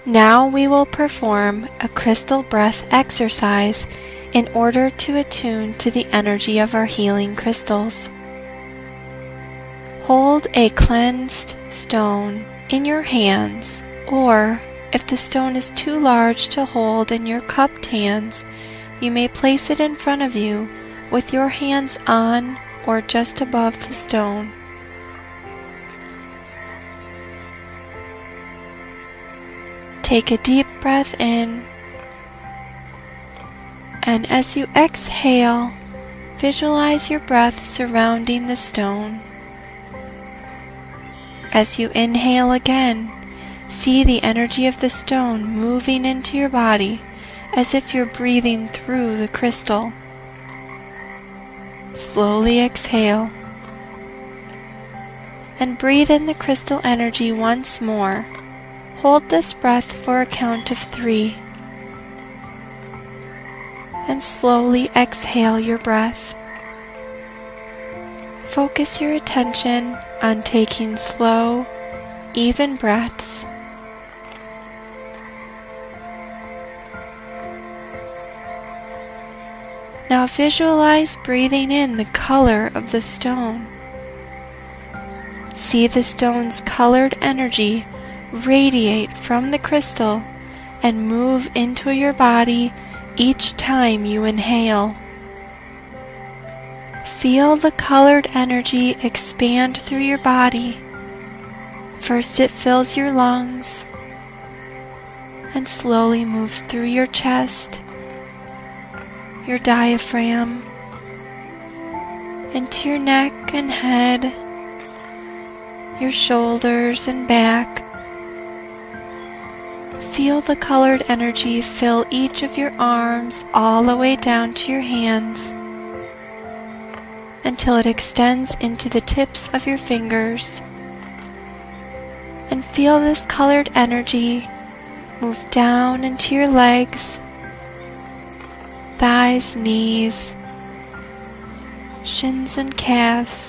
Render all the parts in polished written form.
Now we will perform a crystal breath exercise in order to attune to the energy of our healing crystals. Hold a cleansed stone in your hands, or if the stone is too large to hold in your cupped hands, you may place it in front of you with your hands on or just above the stone. Take a deep breath in, and as you exhale, visualize your breath surrounding the stone. As you inhale again, see the energy of the stone moving into your body as if you're breathing through the crystal. Slowly exhale, and breathe in the crystal energy once more. Hold this breath for a count of 3, and slowly exhale your breath. Focus your attention on taking slow, even breaths. Now visualize breathing in the color of the stone. See the stone's colored energy radiate from the crystal and move into your body each time you inhale. Feel the colored energy expand through your body. First it fills your lungs and slowly moves through your chest, your diaphragm, into your neck and head, your shoulders and back. Feel the colored energy fill each of your arms all the way down to your hands until it extends into the tips of your fingers. And feel this colored energy move down into your legs, thighs, knees, shins and calves,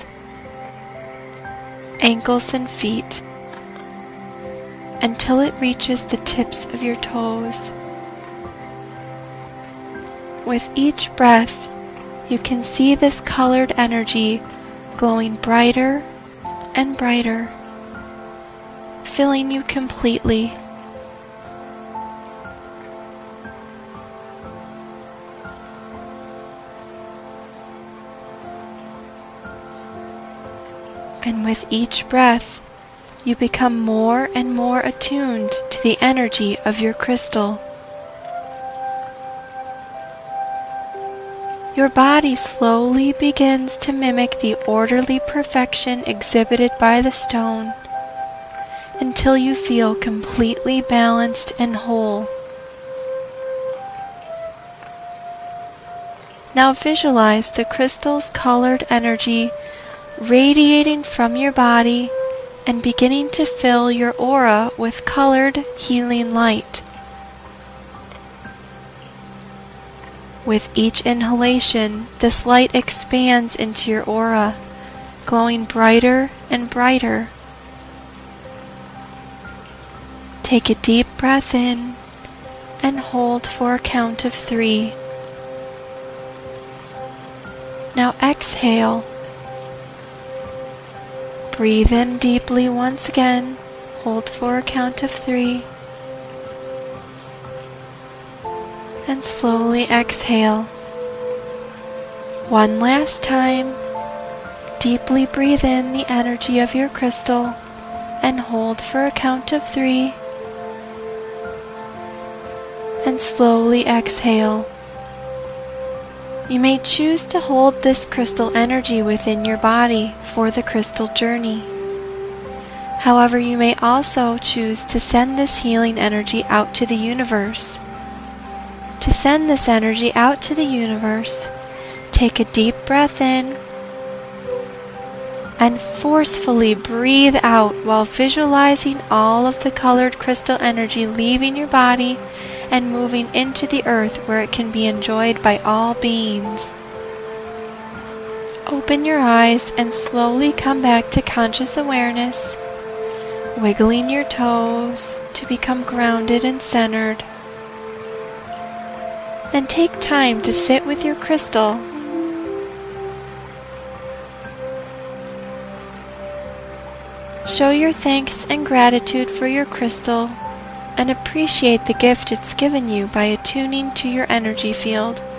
ankles and feet, until it reaches the tips of your toes. With each breath, you can see this colored energy glowing brighter and brighter, filling you completely. And with each breath, you become more and more attuned to the energy of your crystal. Your body slowly begins to mimic the orderly perfection exhibited by the stone until you feel completely balanced and whole. Now visualize the crystal's colored energy radiating from your body and beginning to fill your aura with colored healing light. With each inhalation, this light expands into your aura, glowing brighter and brighter. Take a deep breath in and hold for a count of 3. Now exhale. Breathe in deeply once again, hold for a count of 3, and slowly exhale. One last time, deeply breathe in the energy of your crystal and hold for a count of 3, and slowly exhale. You may choose to hold this crystal energy within your body for the crystal journey. However, you may also choose to send this healing energy out to the universe. To send this energy out to the universe, take a deep breath in and forcefully breathe out while visualizing all of the colored crystal energy leaving your body and moving into the earth where it can be enjoyed by all beings. Open your eyes and slowly come back to conscious awareness. wiggling your toes to become grounded and centered. And take time to sit with your crystal. Show your thanks and gratitude for your crystal and appreciate the gift it's given you by attuning to your energy field.